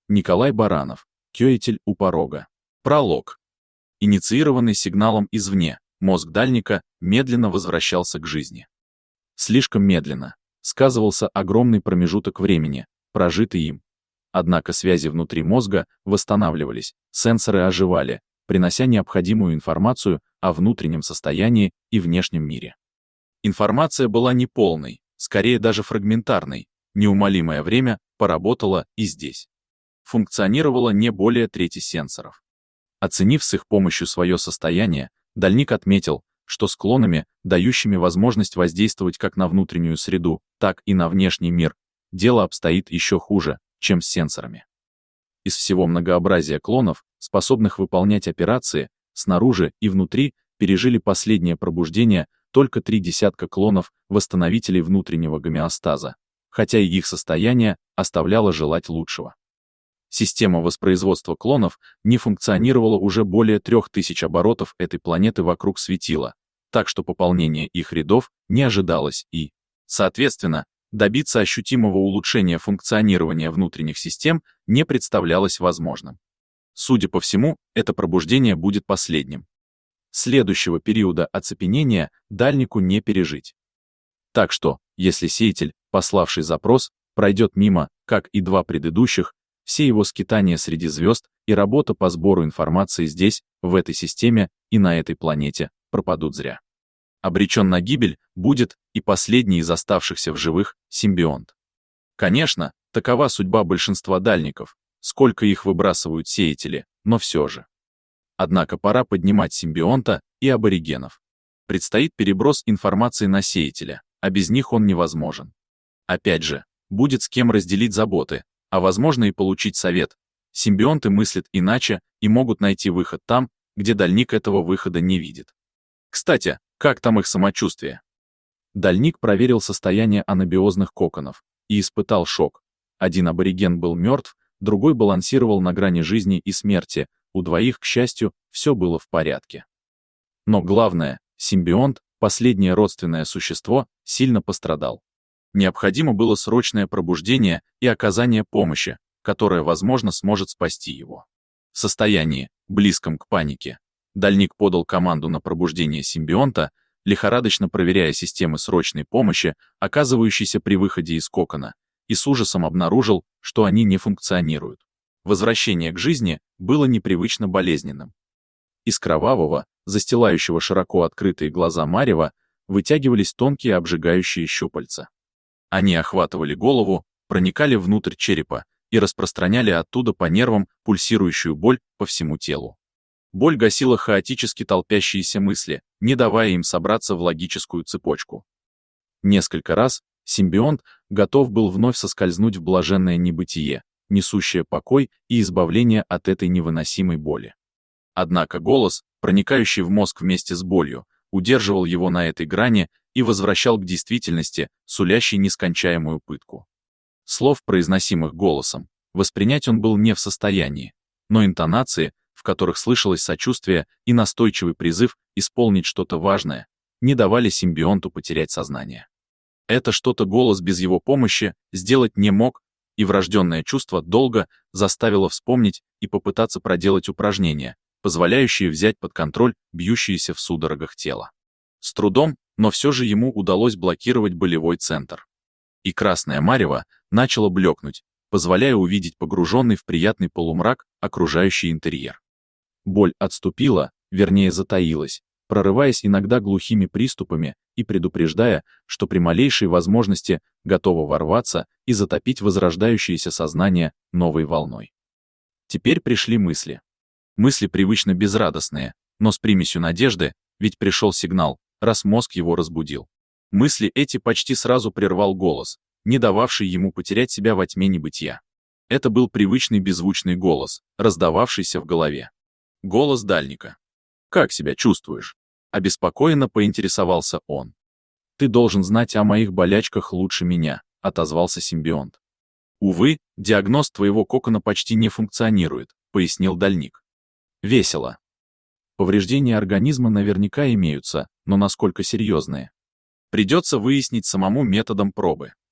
Николай Баранов. Кёитель у порога. Пролог. Инициированный сигналом извне, мозг дальника медленно возвращался к жизни. Слишком медленно. Сказывался огромный промежуток времени, прожитый им. Однако связи внутри мозга восстанавливались, сенсоры оживали, принося необходимую информацию о внутреннем состоянии и внешнем мире. Информация была неполной, скорее даже фрагментарной, неумолимое время поработало и здесь. Функционировало не более трети сенсоров. Оценив с их помощью свое состояние, дальник отметил, что склонами, дающими возможность воздействовать как на внутреннюю среду, так и на внешний мир, дело обстоит еще хуже, чем с сенсорами. Из всего многообразия клонов, способных выполнять операции, снаружи и внутри, пережили последнее пробуждение только 3 десятка клонов, восстановителей внутреннего гомеостаза, хотя и их состояние оставляло желать лучшего. Система воспроизводства клонов не функционировала уже более 3000 оборотов этой планеты вокруг светила, так что пополнение их рядов не ожидалось и, соответственно, добиться ощутимого улучшения функционирования внутренних систем не представлялось возможным. Судя по всему, это пробуждение будет последним. Следующего периода оцепенения дальнику не пережить. Так что, если сеятель, пославший запрос, пройдет мимо, как и 2 предыдущих, все его скитания среди звезд и работа по сбору информации здесь, в этой системе и на этой планете, пропадут зря. Обречен на гибель будет и последний из оставшихся в живых симбионт. Конечно, такова судьба большинства дальников, сколько их выбрасывают сеятели, но все же. Однако пора поднимать симбионта и аборигенов. Предстоит переброс информации на сеятеля, а без них он невозможен. Опять же, будет с кем разделить заботы, а возможно и получить совет. Симбионты мыслят иначе и могут найти выход там, где дальник этого выхода не видит. Кстати, как там их самочувствие? Дальник проверил состояние анабиозных коконов и испытал шок. Один абориген был мертв, другой балансировал на грани жизни и смерти, у двоих, к счастью, все было в порядке. Но главное, симбионт, последнее родственное существо, сильно пострадал. Необходимо было срочное пробуждение и оказание помощи, которое, возможно, сможет спасти его. В состоянии, близком к панике, дальник подал команду на пробуждение симбионта, лихорадочно проверяя системы срочной помощи, оказывающиеся при выходе из кокона, и с ужасом обнаружил, что они не функционируют. Возвращение к жизни было непривычно болезненным. Из кровавого, застилающего широко открытые глаза марева, вытягивались тонкие обжигающие щупальца. Они охватывали голову, проникали внутрь черепа и распространяли оттуда по нервам пульсирующую боль по всему телу. Боль гасила хаотически толпящиеся мысли, не давая им собраться в логическую цепочку. Несколько раз симбионт готов был вновь соскользнуть в блаженное небытие, несущее покой и избавление от этой невыносимой боли. Однако голос, проникающий в мозг вместе с болью, удерживал его на этой грани и возвращал к действительности, сулящей нескончаемую пытку. Слов, произносимых голосом, воспринять он был не в состоянии, но интонации, в которых слышалось сочувствие и настойчивый призыв исполнить что-то важное, не давали симбионту потерять сознание. Это что-то голос без его помощи сделать не мог, и врожденное чувство долга заставило вспомнить и попытаться проделать упражнения, позволяющие взять под контроль бьющееся в судорогах тело. С трудом, но все же ему удалось блокировать болевой центр. И красное марево начало блекнуть, позволяя увидеть погруженный в приятный полумрак окружающий интерьер. Боль отступила, вернее затаилась, прорываясь иногда глухими приступами и предупреждая, что при малейшей возможности готова ворваться и затопить возрождающееся сознание новой волной. Теперь пришли мысли. Мысли привычно безрадостные, но с примесью надежды, ведь пришел сигнал, раз мозг его разбудил. Мысли эти почти сразу прервал голос, не дававший ему потерять себя во тьме небытия. Это был привычный беззвучный голос, раздававшийся в голове. Голос дальника. «Как себя чувствуешь?» — обеспокоенно поинтересовался он. «Ты должен знать о моих болячках лучше меня», — отозвался симбионт. «Увы, диагноз твоего кокона почти не функционирует», — пояснил дальник. «Весело. Повреждения организма наверняка имеются, но насколько серьезные? Придется выяснить самому методом пробы.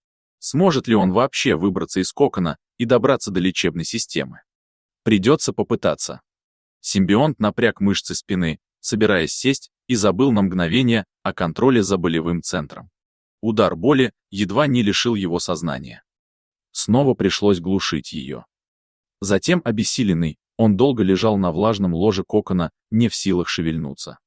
Сможет ли он вообще выбраться из кокона и добраться до лечебной системы? Придется попытаться. Симбионт напряг мышцы спины, собираясь сесть, и забыл на мгновение о контроле за болевым центром. Удар боли едва не лишил его сознания. Снова пришлось глушить ее. Затем, обессиленный, он долго лежал на влажном ложе кокона, не в силах шевельнуться.